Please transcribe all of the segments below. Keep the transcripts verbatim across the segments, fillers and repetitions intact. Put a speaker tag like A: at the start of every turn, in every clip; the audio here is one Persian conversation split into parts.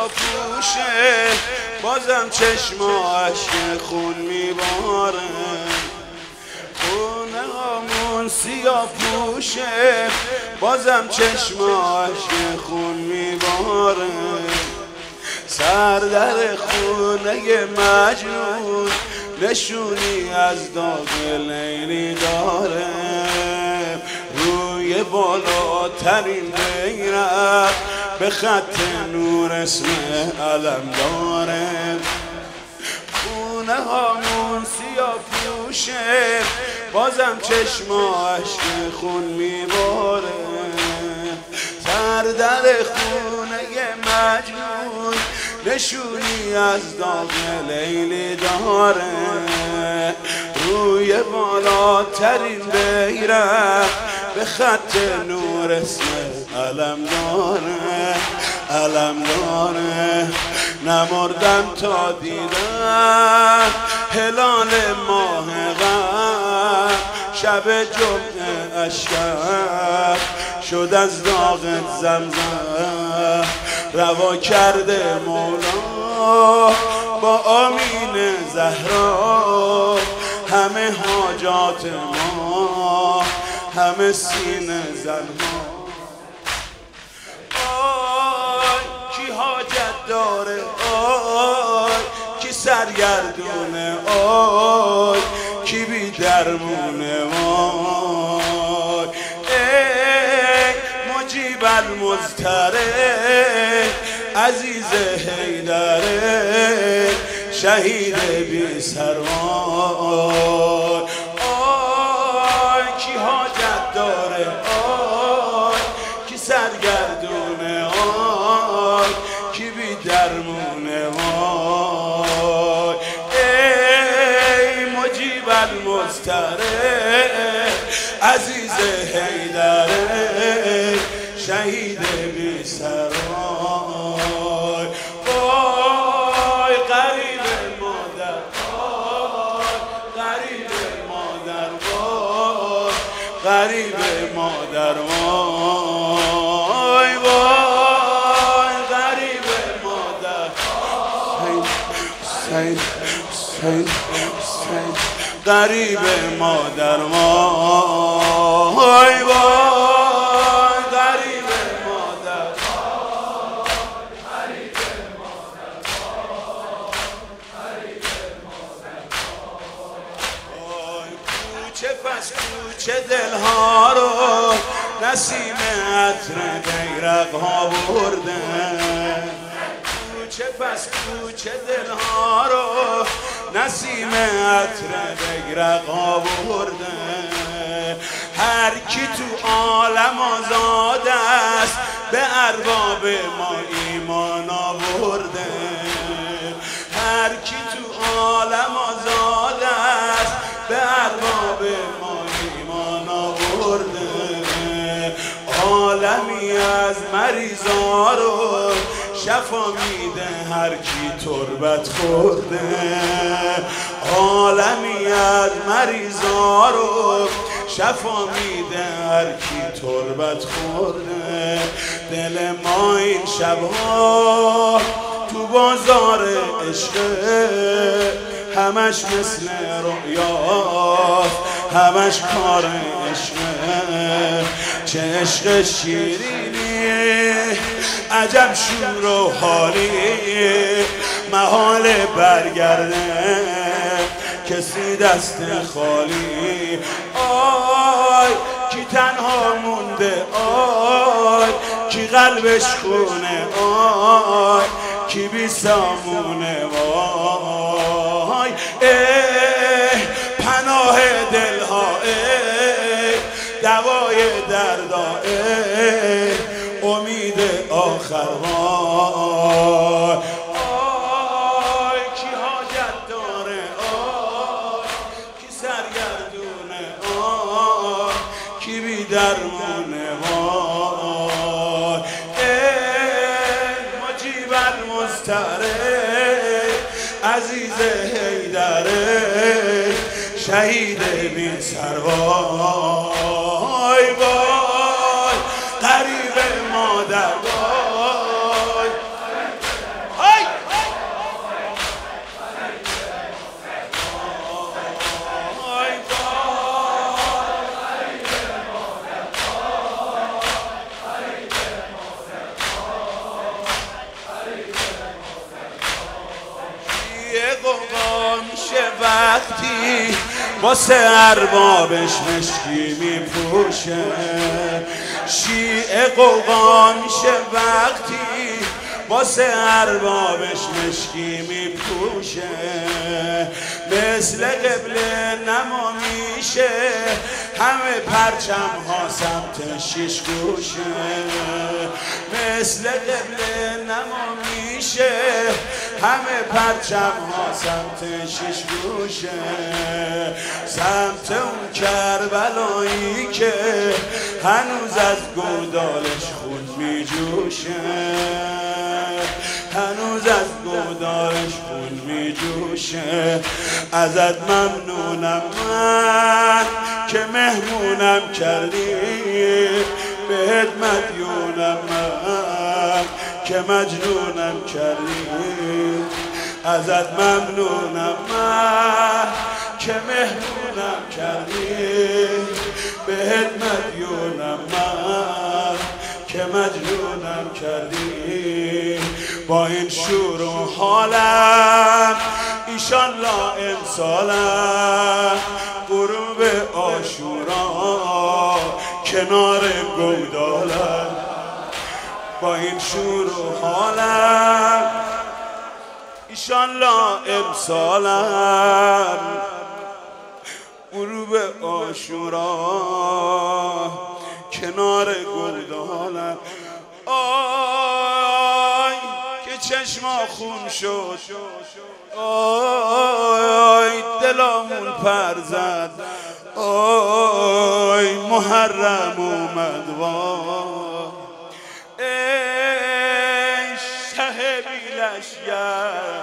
A: پوشه بازم چشماش خون میباره، خونه هامون سیاه پوشه بازم چشماش خون میباره، سر در خونه مجنون نشونی از داغ لیلی داره، روی بالاترین بیرق به خط نور اسم علم داره، خونه هامون سیاه پوشه بازم چشماش خون میباره، سر در خونه مجنون نشونی از داغ لیلی داره، روی بالاترین بیرق به خط نور اسم علم داره، علم داره. نمردم تا دیدم هلال ماه غم، شب جمعه اشکم شد از داغ زمزم، روا کرده مولا با آمین زهرا همه حاجات ما، همه سینه زنها. آی کی حاجت داره، آی کی سرگردونه، آی کی بی درمونه، آی ای مجیب المضطره عزیز حیدره شهید بی سروای. آی کی حاجت داره، آی کی سرگردونه، آی کی بی درمونه، آی ای مجیب المضطره عزیز حیدره شهید بی سروای. وای غریب مادر، وای غریب مادر، وای غریب مادر، وای وای غریب مادر، حسین حسین حسین غریب مادر، وای وای کوچه پس کوچه دلها رو نسیم عطر بیرق ها برده، کوچه پس کوچه دلها رو نسیم عطر بیرق ها برده، هر کی تو عالم آزاد است به ارباب ما ایمان آورده، هر کی تو عالم آزاد است به ارباب ما ایمان آورده، عالمی از مریضا رو شفا میده هر کی تربت خورده، عالمی از مریضا رو شفا میده هر کی تربت خورده، دل ما این شبها تو بازار عشقه همش مثل رؤیاست، همش کار عشقه، چه عشق شیرینی عجب شور و حالی، محال برگرده کسی دست خالی، آی کی تنها مونده، آی کی قلبش خونه، آی کی بی سامونه، وای ای پناه دلها، ای دوای دردا، ای امید آخر، وای آی کی حاجت داره، آی کی سرگردونه، آی کی بی درمونه، وای ای مجیب المضطره عزیز حیدره شهید بی سروای. وای غریب مادر، وای وقتی واسه اربابش مشکی میپوشه، شیعه قوقا میشه وقتی واسه اربابش مشکی میپوشه، مثل قبله نما میشه همه پرچم ها سمت شیش گوشه، مثل قبله نما میشه همه پرچم ها سمت شیش گوشه، سمت اون کربلایی که هنوز از گودالش خون میجوشه، هنوز از گودالش خون میجوشه. ازت ممنونم من که مهمونم کردی، بهت مدیونم من که مجنونم کردی، ازت ممنونم من که مهمونم کردی، بهت مدیونم من که مجنونم کردی. با این شور و حالم ایشالله امسالم غروب عاشورا کنار گودالم، با این شور و حالم ایشالله امسالم غروب عاشورا کنار گودالم. آی که چشما خون شد، آی دلامون پر زد، آی محرم اومد وای، ای شه بی لشگر،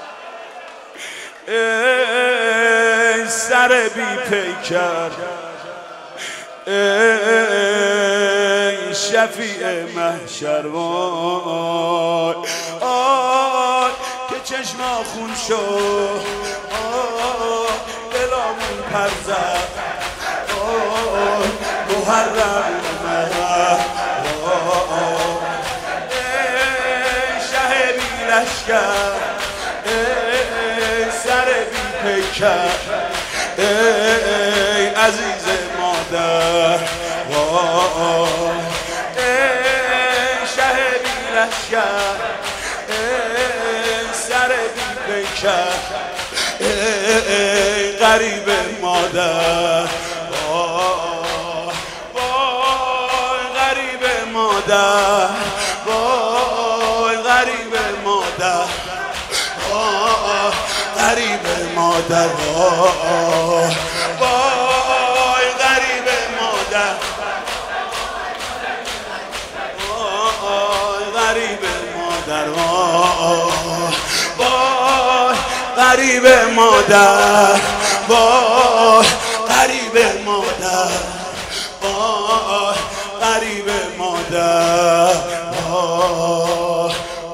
A: ای سر بی پیکر، ای شفیع محشر وای، آی که چشما خون شد، آی دلامون پر زد، آی محرم اومد وای، ای شه بی لشگر، ای سر بی پیکر، ای عزیز مادر وای، ای شه بی لشگر، ای سر بی پیکر، ای غریب مادر وای، وای غریب مادر، وای غریب مادر، وای غریب مادر، وای وای غریب مادر، وای غریب مادر، وای غریب مادر، وای غریب مادر، وای غریب مادر، وای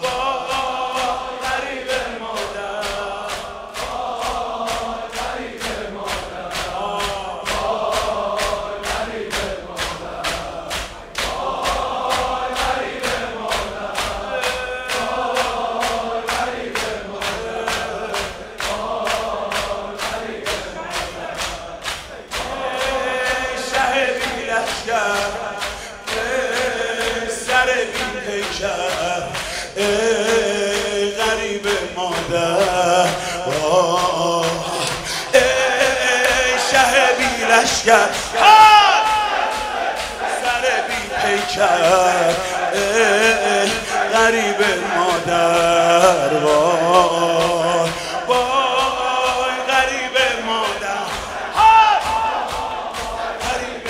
A: سر بی پیکر، ای غریب مادر، ای شه بی لشگر، سر بی پیکر، ای غریب مادر، وای وای غریب مادر، غریب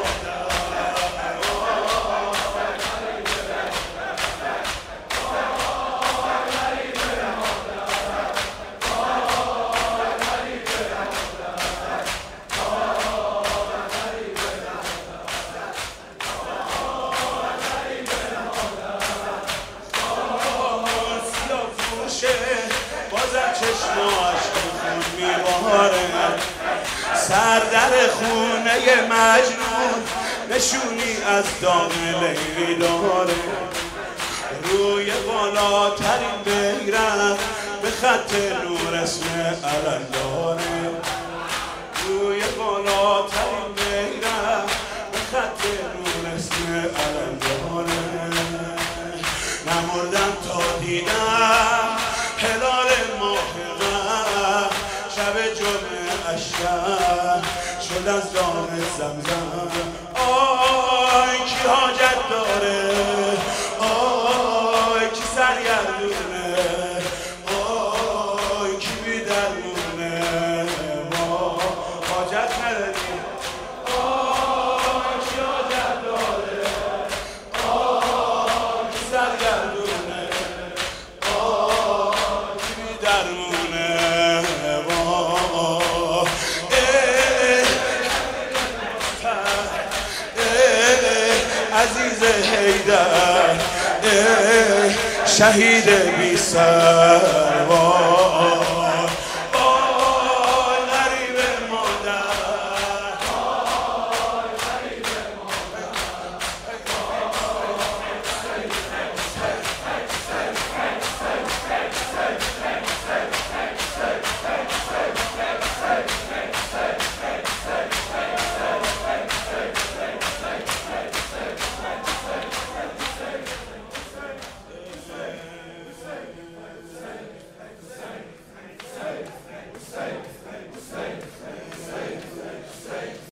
A: چشماش خون میباره، سر در خونه مجنون نشونی از داغ لیلی داره، روی بالاترین بیرق به خط خط نور اسم علم داره روی بالاترین بیرم به خط نور اسم علم داره نمردم تا دیدم هلال ماه غم شب جمعه اشرم شد از دام زمزم آی کی حاجت داره آی کی سرگردونه آی کی بی درمونه ما حاجت نداریم آی کی حاجت داره آی کی سرگردونه آی کی بی درمونه ما عزیز حیدر شهید بی سر